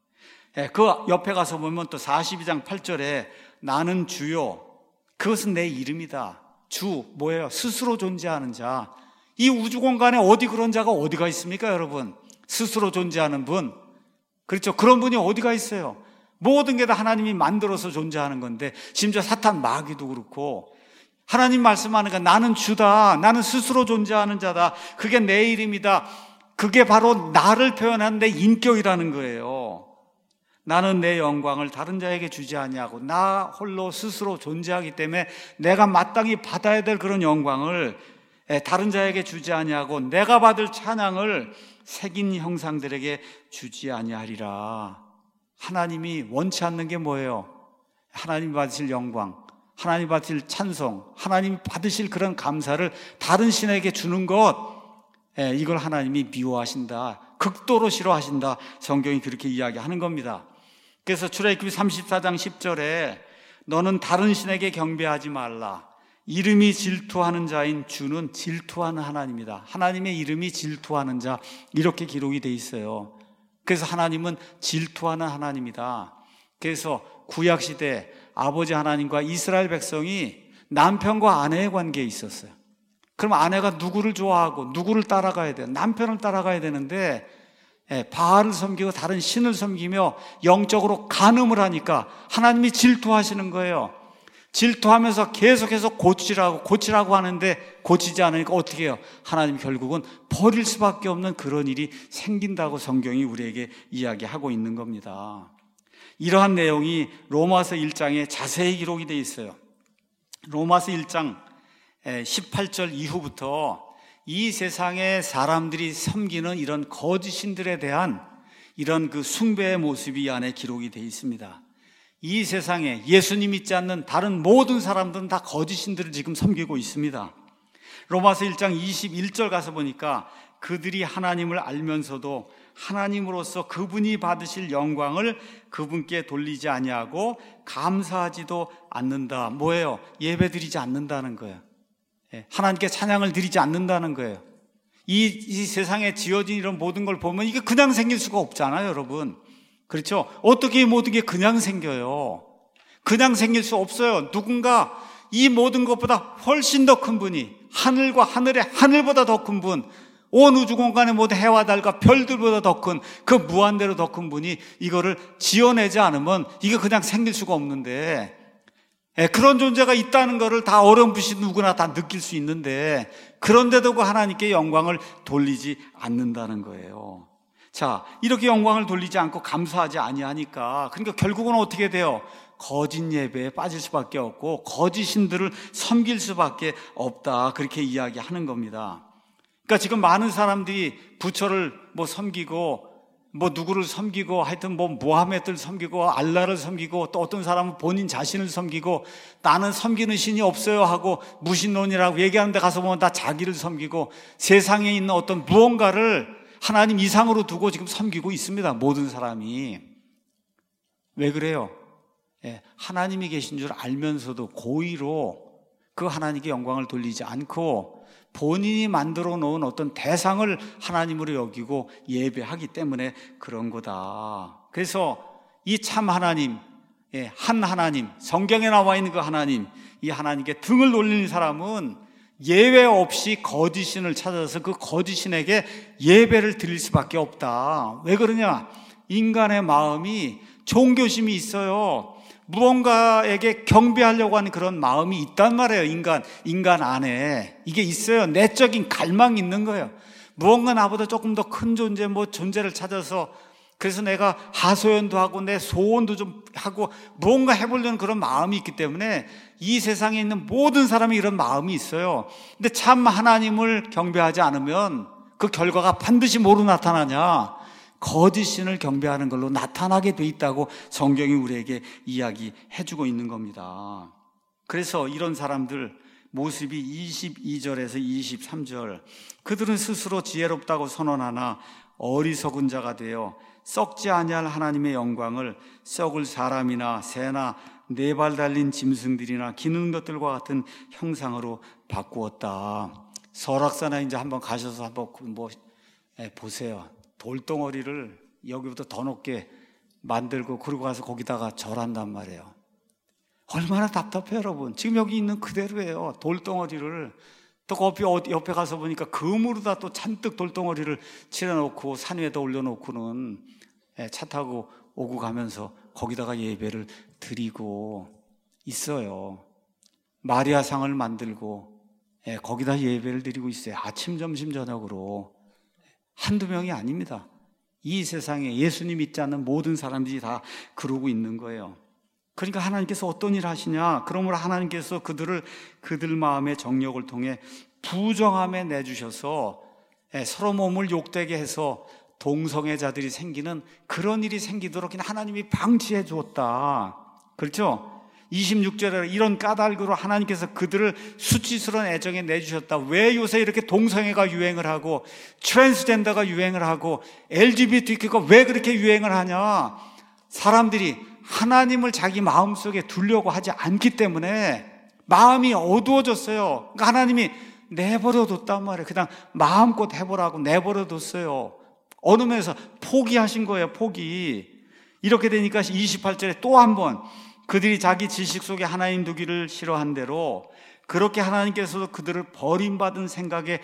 S1: 그 옆에 가서 보면 또 42장 8절에 나는 주요. 그것은 내 이름이다. 주, 뭐예요? 스스로 존재하는 자. 이 우주 공간에 어디 그런 자가 어디가 있습니까, 여러분? 스스로 존재하는 분. 그렇죠. 그런 분이 어디가 있어요? 모든 게 다 하나님이 만들어서 존재하는 건데, 심지어 사탄 마귀도 그렇고, 하나님 말씀하는 나는 주다. 나는 스스로 존재하는 자다. 그게 내 이름이다. 그게 바로 나를 표현하는 내 인격이라는 거예요. 나는 내 영광을 다른 자에게 주지 아니하고 나 홀로 스스로 존재하기 때문에 내가 마땅히 받아야 될 그런 영광을 다른 자에게 주지 아니하고 내가 받을 찬양을 색인 형상들에게 주지 아니하리라. 하나님이 원치 않는 게 뭐예요? 하나님 받으실 영광, 하나님 받으실 찬송, 하나님 받으실 그런 감사를 다른 신에게 주는 것, 이걸 하나님이 미워하신다. 극도로 싫어하신다. 성경이 그렇게 이야기하는 겁니다. 그래서 출애굽기 34장 10절에 너는 다른 신에게 경배하지 말라. 이름이 질투하는 자인 주는 질투하는 하나님이다. 하나님의 이름이 질투하는 자, 이렇게 기록이 돼 있어요. 그래서 하나님은 질투하는 하나님이다. 그래서 구약시대 아버지 하나님과 이스라엘 백성이 남편과 아내의 관계에 있었어요. 그럼 아내가 누구를 좋아하고 누구를 따라가야 돼요? 남편을 따라가야 되는데 바알을 섬기고 다른 신을 섬기며 영적으로 간음을 하니까 하나님이 질투하시는 거예요. 질투하면서 계속해서 고치라고 하는데 고치지 않으니까 어떻게 해요? 하나님 결국은 버릴 수밖에 없는 그런 일이 생긴다고 성경이 우리에게 이야기하고 있는 겁니다. 이러한 내용이 로마서 1장에 자세히 기록이 되어 있어요. 로마서 1장 18절 이후부터 이 세상의 사람들이 섬기는 이런 거짓 신들에 대한 이런 그 숭배의 모습이 이 안에 기록이 되어 있습니다. 이 세상에 예수님 믿지 않는 다른 모든 사람들은 다 거짓 신들을 지금 섬기고 있습니다. 로마서 1장 21절 가서 보니까 그들이 하나님을 알면서도 하나님으로서 그분이 받으실 영광을 그분께 돌리지 아니하고 감사하지도 않는다. 뭐예요? 예배드리지 않는다는 거예요. 하나님께 찬양을 드리지 않는다는 거예요. 이 세상에 지어진 이런 모든 걸 보면 이게 그냥 생길 수가 없잖아요, 여러분. 그렇죠? 어떻게 이 모든 게 그냥 생겨요? 그냥 생길 수 없어요. 누군가 이 모든 것보다 훨씬 더 큰 분이, 하늘과 하늘의 하늘보다 더 큰 분,
S2: 온 우주 공간의 모든 해와 달과 별들보다 더 큰, 그 무한대로 더 큰 분이 이거를 지어내지 않으면 이게 그냥 생길 수가 없는데, 그런 존재가 있다는 것을 다 어렴풋이 누구나 다 느낄 수 있는데, 그런데도 그 하나님께 영광을 돌리지 않는다는 거예요. 자, 이렇게 영광을 돌리지 않고 감사하지 아니하니까, 그러니까 결국은 어떻게 돼요? 거짓 예배에 빠질 수밖에 없고 거짓 신들을 섬길 수밖에 없다, 그렇게 이야기하는 겁니다. 그러니까 지금 많은 사람들이 부처를 섬기고 누구를 섬기고 하여튼 모하메드를 섬기고 알라를 섬기고 또 어떤 사람은 본인 자신을 섬기고 나는 섬기는 신이 없어요 하고 무신론이라고 얘기하는 데 가서 보면 다 자기를 섬기고 세상에 있는 어떤 무언가를 하나님 이상으로 두고 지금 섬기고 있습니다. 모든 사람이. 왜 그래요? 하나님이 계신 줄 알면서도 고의로 그 하나님께 영광을 돌리지 않고 본인이 만들어 놓은 어떤 대상을 하나님으로 여기고 예배하기 때문에 그런 거다. 그래서 이 참 하나님, 한 하나님, 성경에 나와 있는 그 하나님, 이 하나님께 등을 돌리는 사람은 예외 없이 거짓신을 찾아서 그 거짓신에게 예배를 드릴 수밖에 없다. 왜 그러냐? 인간의 마음이 종교심이 있어요. 무언가에게 경배하려고 하는 그런 마음이 있단 말이에요. 인간 안에 이게 있어요. 내적인 갈망이 있는 거예요. 무언가 나보다 조금 더 큰 존재, 존재를 찾아서, 그래서 내가 하소연도 하고 내 소원도 좀 하고 무언가 해보려는 그런 마음이 있기 때문에 이 세상에 있는 모든 사람이 이런 마음이 있어요. 근데 참 하나님을 경배하지 않으면 그 결과가 반드시 뭐로 나타나냐? 거짓신을 경배하는 걸로 나타나게 돼 있다고 성경이 우리에게 이야기해주고 있는 겁니다. 그래서 이런 사람들 모습이 22절에서 23절, 그들은 스스로 지혜롭다고 선언하나 어리석은 자가 되어 썩지 아니할 하나님의 영광을 썩을 사람이나 새나 네 발 달린 짐승들이나 기는 것들과 같은 형상으로 바꾸었다. 설악산에 이제 한번 가셔서 한번 보세요. 돌덩어리를 여기보다 더 높게 만들고 그러고 가서 거기다가 절한단 말이에요. 얼마나 답답해요, 여러분. 지금 여기 있는 그대로예요. 돌덩어리를 또 옆에 가서 보니까 금으로다 또 잔뜩 돌덩어리를 칠해놓고 산 위에다 올려놓고는 차 타고 오고 가면서 거기다가 예배를 드리고 있어요. 마리아상을 만들고 거기다 예배를 드리고 있어요. 아침, 점심, 저녁으로. 한두 명이 아닙니다. 이 세상에 예수님 믿지 않는 모든 사람들이 다 그러고 있는 거예요. 그러니까 하나님께서 어떤 일을 하시냐? 그러므로 하나님께서 그들 마음의 정욕을 통해 부정함에 내주셔서 서로 몸을 욕되게 해서 동성애자들이 생기는 그런 일이 생기도록 하나님이 방치해 주었다. 그렇죠? 26절에 이런 까닭으로 하나님께서 그들을 수치스러운 애정에 내주셨다. 왜 요새 이렇게 동성애가 유행을 하고 트랜스젠더가 유행을 하고 LGBTQ가 왜 그렇게 유행을 하냐? 사람들이 하나님을 자기 마음속에 두려고 하지 않기 때문에 마음이 어두워졌어요. 그러니까 하나님이 내버려뒀단 말이에요. 그냥 마음껏 해보라고 내버려뒀어요. 어느 면에서 포기하신 거예요. 포기. 이렇게 되니까 28절에 또 한 번 그들이 자기 지식 속에 하나님 두기를 싫어한 대로 그렇게 하나님께서도 그들을 버림받은 생각에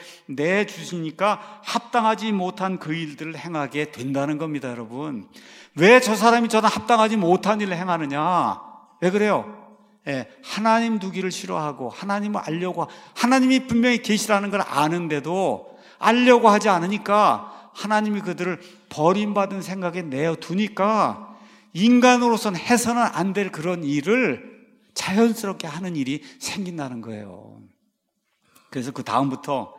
S2: 내주시니까 합당하지 못한 그 일들을 행하게 된다는 겁니다, 여러분. 왜 저 사람이 저는 합당하지 못한 일을 행하느냐? 왜 그래요? 하나님 두기를 싫어하고 하나님을 알려고, 하나님이 분명히 계시라는 걸 아는데도 알려고 하지 않으니까 하나님이 그들을 버림받은 생각에 내어두니까 인간으로서는 해서는 안 될 그런 일을 자연스럽게 하는 일이 생긴다는 거예요. 그래서 그 다음부터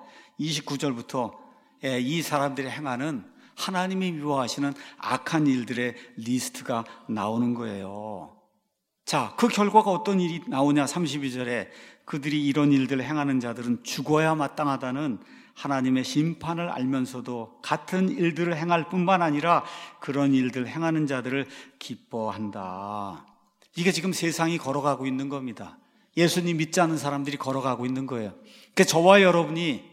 S2: 29절부터 이 사람들이 행하는 하나님이 미워하시는 악한 일들의 리스트가 나오는 거예요. 자, 그 결과가 어떤 일이 나오냐? 32절에 그들이 이런 일들을 행하는 자들은 죽어야 마땅하다는 하나님의 심판을 알면서도 같은 일들을 행할 뿐만 아니라 그런 일들을 행하는 자들을 기뻐한다. 이게 지금 세상이 걸어가고 있는 겁니다. 예수님 믿지 않는 사람들이 걸어가고 있는 거예요. 그러니까 저와 여러분이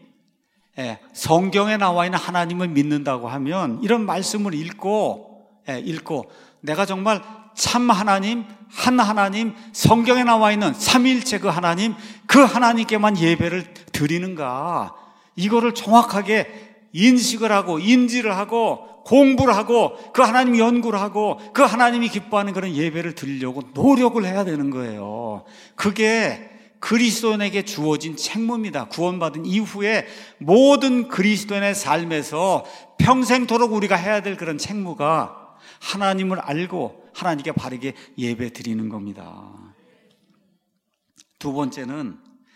S2: 성경에 나와 있는 하나님을 믿는다고 하면 이런 말씀을 읽고 내가 정말 참 하나님, 한 하나님, 성경에 나와 있는 삼위일체 그 하나님께만 예배를 드리는가, 이거를 정확하게 인식을 하고 인지를 하고 공부를 하고 그 하나님 연구를 하고 그 하나님이 기뻐하는 그런 예배를 드리려고 노력을 해야 되는 거예요. 그게 그리스도인에게 주어진 책무입니다. 구원받은 이후에 모든 그리스도인의 삶에서 평생토록 우리가 해야 될 그런 책무가 하나님을 알고 하나님께 바르게 예배 드리는 겁니다. 두 번째는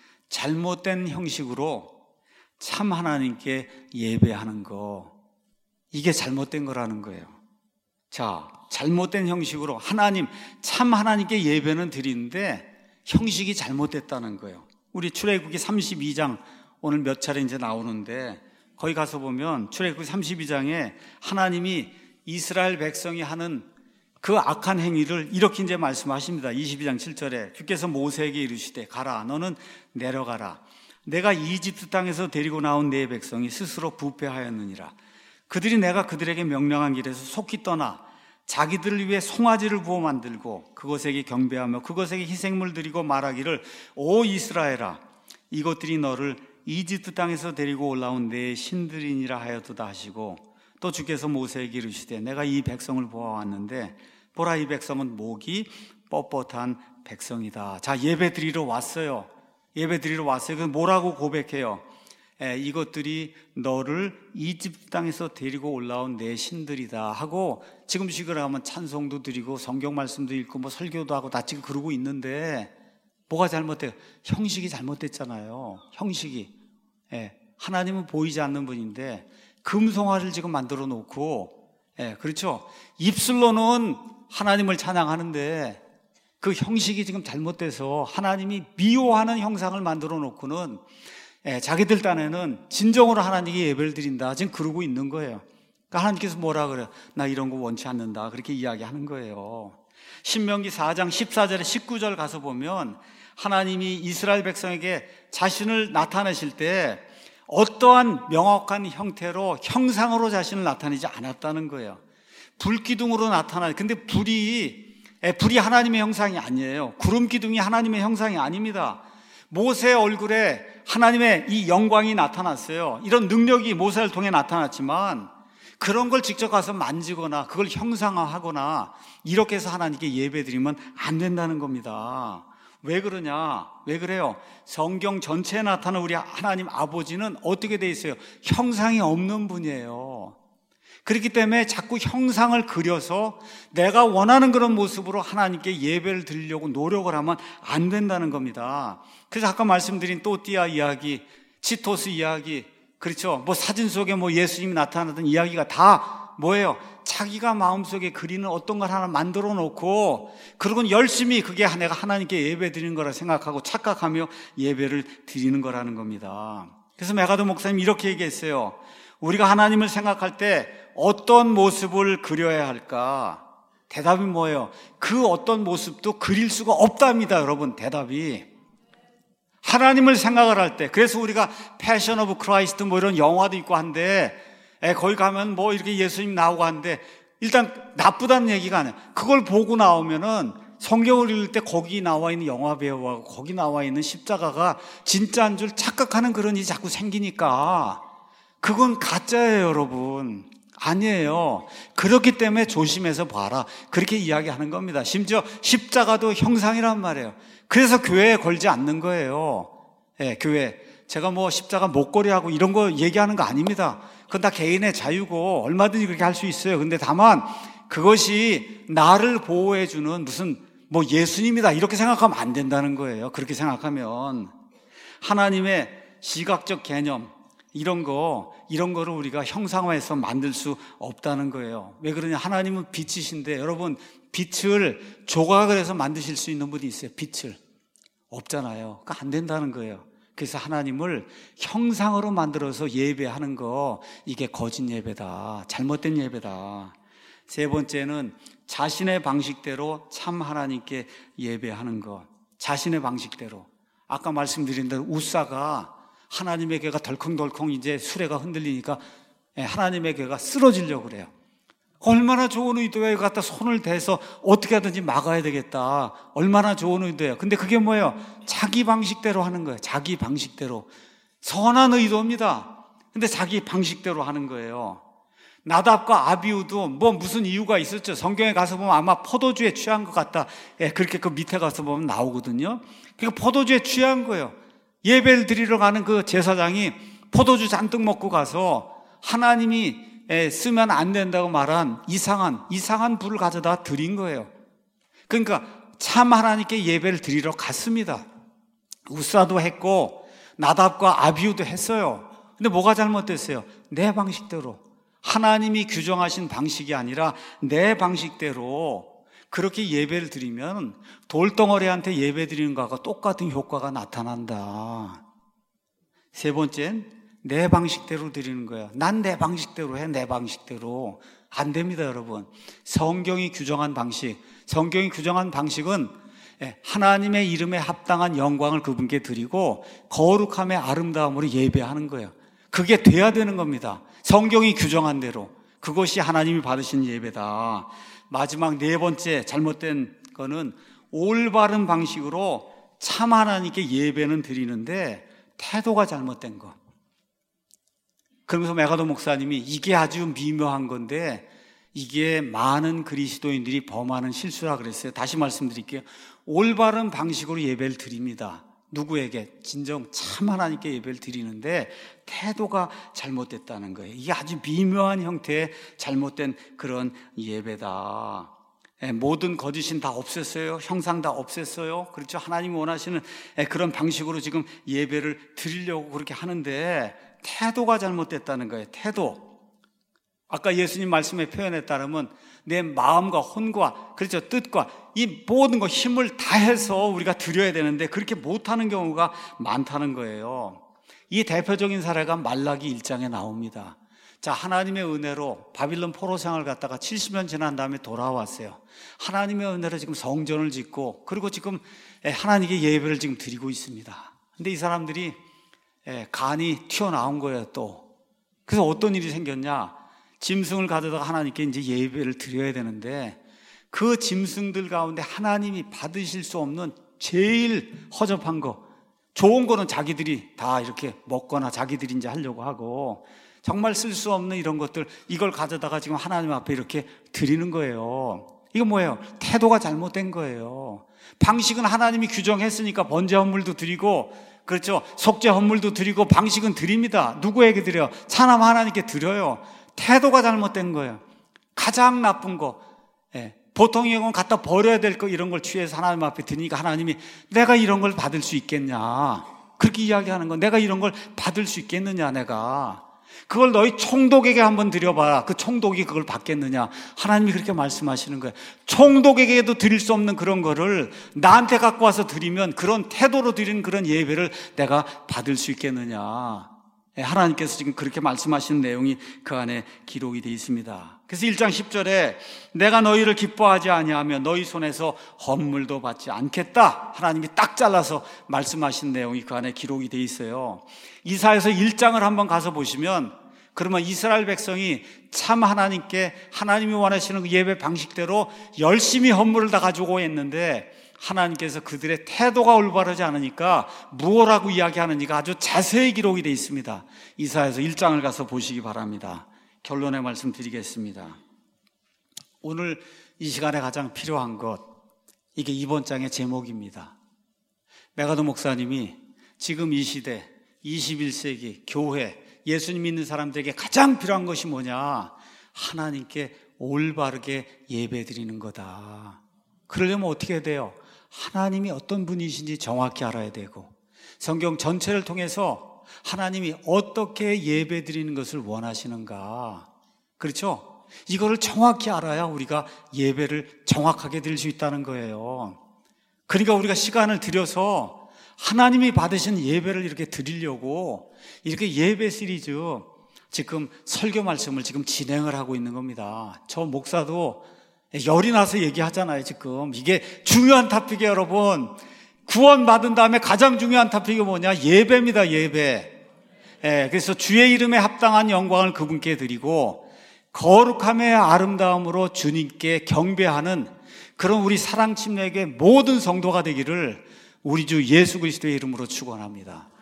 S2: 잘못된 형식으로 참 하나님께 예배하는 거, 이게 잘못된 거라는 거예요. 자, 잘못된 형식으로 참 하나님께 예배는 드리는데 형식이 잘못됐다는 거예요. 우리 출애굽기 32장 오늘 몇 차례 이제 나오는데 거기 가서 보면 출애굽기 32장에 하나님이 이스라엘 백성이 하는 그 악한 행위를 이렇게 이제 말씀하십니다. 22장 7절에 주께서 모세에게 이르시되 가라, 너는 내려가라. 내가 이집트 땅에서 데리고 나온 내 백성이 스스로 부패하였느니라. 그들이 내가 그들에게 명령한 길에서 속히 떠나 자기들을 위해 송아지를 부어 만들고 그것에게 경배하며 그것에게 희생물 드리고 말하기를 오 이스라엘아, 이것들이 너를 이집트 땅에서 데리고 올라온 내 신들이니라 하였도다 하시고, 또 주께서 모세에게 이르시되 내가 이 백성을 보아왔는데 보라, 이 백성은 목이 뻣뻣한 백성이다. 자, 예배 드리러 왔어요. 예배 드리러 왔어요. 그래서 뭐라고 고백해요? 이것들이 너를 이집트 땅에서 데리고 올라온 내 신들이다 하고, 지금 식으로 하면 찬송도 드리고 성경 말씀도 읽고 뭐 설교도 하고 다 지금 그러고 있는데 뭐가 잘못돼요? 형식이 잘못됐잖아요. 형식이. 하나님은 보이지 않는 분인데 금송아지를 지금 만들어 놓고, 그렇죠? 입술로는 하나님을 찬양하는데 그 형식이 지금 잘못돼서 하나님이 미워하는 형상을 만들어 놓고는 자기들 딴에는 진정으로 하나님께 예배를 드린다, 지금 그러고 있는 거예요. 그러니까 하나님께서 뭐라 그래요? 나 이런 거 원치 않는다, 그렇게 이야기하는 거예요. 신명기 4장 14절에 19절 가서 보면 하나님이 이스라엘 백성에게 자신을 나타내실 때 어떠한 명확한 형태로, 형상으로 자신을 나타내지 않았다는 거예요. 불기둥으로 나타나요. 근데 불이 하나님의 형상이 아니에요. 구름 기둥이 하나님의 형상이 아닙니다. 모세의 얼굴에 하나님의 이 영광이 나타났어요. 이런 능력이 모세를 통해 나타났지만 그런 걸 직접 가서 만지거나 그걸 형상화하거나 이렇게 해서 하나님께 예배드리면 안 된다는 겁니다. 왜 그러냐? 왜 그래요? 성경 전체에 나타나는 우리 하나님 아버지는 어떻게 돼 있어요? 형상이 없는 분이에요. 그렇기 때문에 자꾸 형상을 그려서 내가 원하는 그런 모습으로 하나님께 예배를 드리려고 노력을 하면 안 된다는 겁니다. 그래서 아까 말씀드린 또띠아 이야기, 치토스 이야기, 그렇죠? 뭐 사진 속에 뭐 예수님이 나타나던 이야기가 다 뭐예요? 자기가 마음속에 그리는 어떤 걸 하나 만들어 놓고 그러고는 열심히 그게 내가 하나님께 예배 드리는 거라 생각하고 착각하며 예배를 드리는 거라는 겁니다. 그래서 메가도 목사님 이렇게 얘기했어요. 우리가 하나님을 생각할 때 어떤 모습을 그려야 할까? 대답이 뭐예요? 그 어떤 모습도 그릴 수가 없답니다, 여러분. 대답이. 하나님을 생각을 할 때, 그래서 우리가 패션 오브 크라이스트 뭐 이런 영화도 있고 한데, 거기 가면 뭐 이렇게 예수님 나오고 하는데, 일단 나쁘다는 얘기가 아니에요. 그걸 보고 나오면은 성경을 읽을 때 거기 나와 있는 영화 배우하고 거기 나와 있는 십자가가 진짜인 줄 착각하는 그런 일이 자꾸 생기니까 그건 가짜예요, 여러분. 아니에요. 그렇기 때문에 조심해서 봐라, 그렇게 이야기하는 겁니다. 심지어 십자가도 형상이란 말이에요. 그래서 교회에 걸지 않는 거예요. 교회. 제가 뭐 십자가 목걸이하고 이런 거 얘기하는 거 아닙니다. 그건 다 개인의 자유고 얼마든지 그렇게 할 수 있어요. 근데 다만 그것이 나를 보호해주는 무슨 뭐 예수님이다 이렇게 생각하면 안 된다는 거예요. 그렇게 생각하면 하나님의 시각적 개념 이런 거를 우리가 형상화해서 만들 수 없다는 거예요. 왜 그러냐? 하나님은 빛이신데, 여러분, 빛을 조각을 해서 만드실 수 있는 분이 있어요. 빛을. 없잖아요. 그러니까 안 된다는 거예요. 그래서 하나님을 형상으로 만들어서 예배하는 거, 이게 거짓 예배다. 잘못된 예배다. 세 번째는 자신의 방식대로 참 하나님께 예배하는 것. 자신의 방식대로. 아까 말씀드린 대로 우사가 하나님의 괴가 덜컹덜컹 이제 수레가 흔들리니까 하나님의 괴가 쓰러지려고 그래요. 얼마나 좋은 의도예요. 갖다 손을 대서 어떻게 하든지 막아야 되겠다. 얼마나 좋은 의도예요. 근데 그게 뭐예요? 자기 방식대로 하는 거예요. 자기 방식대로. 선한 의도입니다.
S1: 근데 자기 방식대로 하는 거예요. 나답과 아비후도 뭐 무슨 이유가 있었죠. 성경에 가서 보면 아마 포도주에 취한 것 같다. 그렇게 그 밑에 가서 보면 나오거든요. 그러니까 포도주에 취한 거예요. 예배를 드리러 가는 그 제사장이 포도주 잔뜩 먹고 가서 하나님이 쓰면 안 된다고 말한 이상한 불을 가져다 드린 거예요. 그러니까 참 하나님께 예배를 드리러 갔습니다. 우사도 했고 나답과 아비후도 했어요. 근데 뭐가 잘못됐어요? 내 방식대로, 하나님이 규정하신 방식이 아니라 내 방식대로 그렇게 예배를 드리면 돌덩어리한테 예배 드리는 것과 똑같은 효과가 나타난다. 세 번째는 내 방식대로 드리는 거예요. 난 내 방식대로 해, 내 방식대로. 안 됩니다, 여러분. 성경이 규정한 방식은 하나님의 이름에 합당한 영광을 그분께 드리고 거룩함의 아름다움으로 예배하는 거예요. 그게 돼야 되는 겁니다. 성경이 규정한 대로. 그것이 하나님이 받으신 예배다. 마지막 네 번째 잘못된 거는 올바른 방식으로 참 하나님께 예배는 드리는데 태도가 잘못된 거. 그러면서 메가도 목사님이 이게 아주 미묘한 건데 이게 많은 그리스도인들이 범하는 실수라 그랬어요. 다시 말씀드릴게요. 올바른 방식으로 예배를 드립니다. 누구에게? 진정 참 하나님께 예배를 드리는데 태도가 잘못됐다는 거예요. 이게 아주 미묘한 형태의 잘못된 그런 예배다. 모든 거짓은 다 없앴어요. 형상 다 없앴어요. 그렇죠. 하나님이 원하시는 그런 방식으로 지금 예배를 드리려고 그렇게 하는데 태도가 잘못됐다는 거예요. 태도. 아까 예수님 말씀의 표현에 따르면 내 마음과 혼과 그렇죠. 뜻과 이 모든 거 힘을 다해서 우리가 드려야 되는데 그렇게 못하는 경우가 많다는 거예요. 이 대표적인 사례가 말라기 1장에 나옵니다. 자, 하나님의 은혜로 바빌론 포로 생활을 갔다가 70년 지난 다음에 돌아왔어요. 하나님의 은혜로 지금 성전을 짓고 그리고 지금 하나님께 예배를 지금 드리고 있습니다. 근데 이 사람들이 간이 튀어나온 거예요, 또. 그래서 어떤 일이 생겼냐? 짐승을 가져다가 하나님께 이제 예배를 드려야 되는데 그 짐승들 가운데 하나님이 받으실 수 없는 제일 허접한 거, 좋은 거는 자기들이 다 이렇게 먹거나 자기들이 이제 하려고 하고 정말 쓸 수 없는 이런 것들, 이걸 가져다가 지금 하나님 앞에 이렇게 드리는 거예요. 이거 뭐예요? 태도가 잘못된 거예요. 방식은 하나님이 규정했으니까 번제 헌물도 드리고 그렇죠. 속죄 헌물도 드리고 방식은 드립니다. 누구에게 드려요? 차남 하나님께 드려요. 태도가 잘못된 거예요. 가장 나쁜 거, 보통의 경우는 갖다 버려야 될 거 이런 걸 취해서 하나님 앞에 드리니까 하나님이 내가 이런 걸 받을 수 있겠냐 그렇게 이야기하는 건 내가 이런 걸 받을 수 있겠느냐 내가 그걸 너희 총독에게 한번 드려봐라. 그 총독이 그걸 받겠느냐. 하나님이 그렇게 말씀하시는 거예요. 총독에게도 드릴 수 없는 그런 거를 나한테 갖고 와서 드리면 그런 태도로 드리는 그런 예배를 내가 받을 수 있겠느냐. 하나님께서 지금 그렇게 말씀하시는 내용이 그 안에 기록이 되어 있습니다. 그래서 1장 10절에 내가 너희를 기뻐하지 아니하며 너희 손에서 헌물도 받지 않겠다. 하나님이 딱 잘라서 말씀하신 내용이 그 안에 기록이 되어 있어요. 이사야서 1장을 한번 가서 보시면 그러면 이스라엘 백성이 참 하나님께 하나님이 원하시는 그 예배 방식대로 열심히 헌물을 다 가지고 했는데 하나님께서 그들의 태도가 올바르지 않으니까 무엇라고 이야기하는지가 아주 자세히 기록이 되어 있습니다. 이사야서 1장을 가서 보시기 바랍니다. 결론의 말씀 드리겠습니다. 오늘 이 시간에 가장 필요한 것, 이게 이번 장의 제목입니다. 메가도 목사님이 지금 이 시대 21세기 교회, 예수님 믿는 사람들에게 가장 필요한 것이 뭐냐? 하나님께 올바르게 예배드리는 거다. 그러려면 어떻게 돼요? 하나님이 어떤 분이신지 정확히 알아야 되고 성경 전체를 통해서 하나님이 어떻게 예배드리는 것을 원하시는가, 그렇죠? 이거를 정확히 알아야 우리가 예배를 정확하게 드릴 수 있다는 거예요. 그러니까 우리가 시간을 들여서 하나님이 받으신 예배를 이렇게 드리려고 이렇게 예배 시리즈 지금 설교 말씀을 지금 진행을 하고 있는 겁니다. 저 목사도 열이 나서 얘기하잖아요. 지금 이게 중요한 토픽이에요, 여러분. 구원받은 다음에 가장 중요한 토픽이 뭐냐? 예배입니다. 예배. 그래서 주의 이름에 합당한 영광을 그분께 드리고 거룩함의 아름다움으로 주님께 경배하는 그런 우리 사랑침례교회 모든 성도가 되기를 우리 주 예수 그리스도의 이름으로 축원합니다.